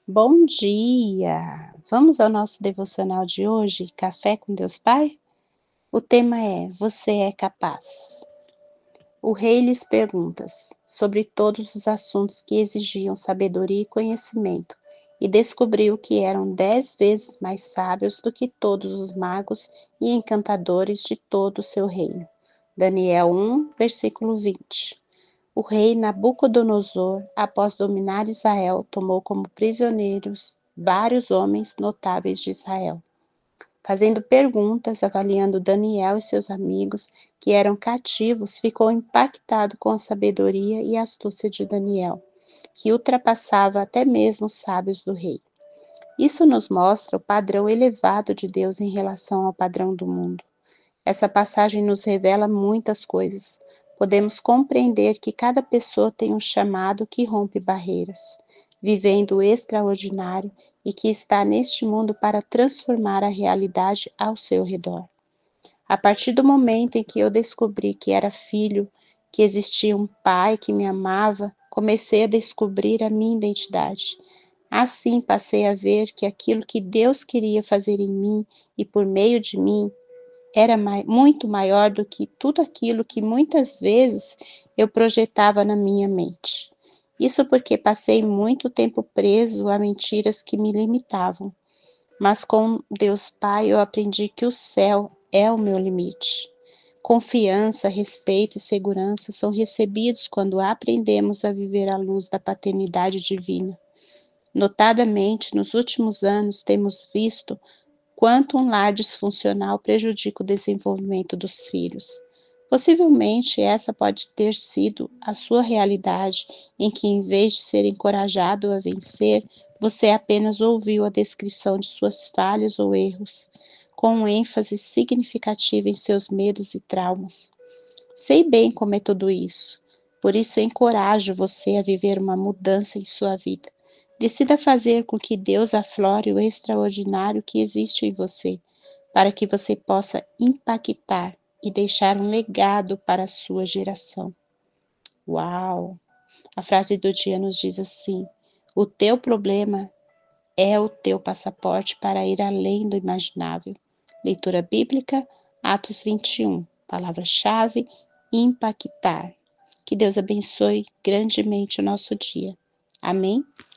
Bom dia! Vamos ao nosso devocional de hoje, Café com Deus Pai? O tema é: Você é capaz. O rei lhes pergunta sobre todos os assuntos que exigiam sabedoria e conhecimento, e descobriu que eram 10 vezes mais sábios do que todos os magos e encantadores de todo o seu reino. Daniel 1, versículo 20. O rei Nabucodonosor, após dominar Israel, tomou como prisioneiros vários homens notáveis de Israel. Fazendo perguntas, avaliando Daniel e seus amigos, que eram cativos, ficou impactado com a sabedoria e astúcia de Daniel, que ultrapassava até mesmo os sábios do rei. Isso nos mostra o padrão elevado de Deus em relação ao padrão do mundo. Essa passagem nos revela muitas coisas. Podemos compreender que cada pessoa tem um chamado que rompe barreiras, vivendo o extraordinário e que está neste mundo para transformar a realidade ao seu redor. A partir do momento em que eu descobri que era filho, que existia um pai que me amava, comecei a descobrir a minha identidade. Assim passei a ver que aquilo que Deus queria fazer em mim e por meio de mim era muito maior do que tudo aquilo que muitas vezes eu projetava na minha mente. Isso porque passei muito tempo preso a mentiras que me limitavam. Mas com Deus Pai eu aprendi que o céu é o meu limite. Confiança, respeito e segurança são recebidos quando aprendemos a viver à luz da paternidade divina. Notadamente, nos últimos anos, temos visto quanto um lar disfuncional prejudica o desenvolvimento dos filhos. Possivelmente essa pode ter sido a sua realidade, em que em vez de ser encorajado a vencer, você apenas ouviu a descrição de suas falhas ou erros, com um ênfase significativo em seus medos e traumas. Sei bem como é tudo isso, por isso encorajo você a viver uma mudança em sua vida. Decida fazer com que Deus aflore o extraordinário que existe em você, para que você possa impactar e deixar um legado para a sua geração. Uau! A frase do dia nos diz assim: o teu problema é o teu passaporte para ir além do imaginável. Leitura bíblica, Atos 21. Palavra-chave: impactar. Que Deus abençoe grandemente o nosso dia. Amém?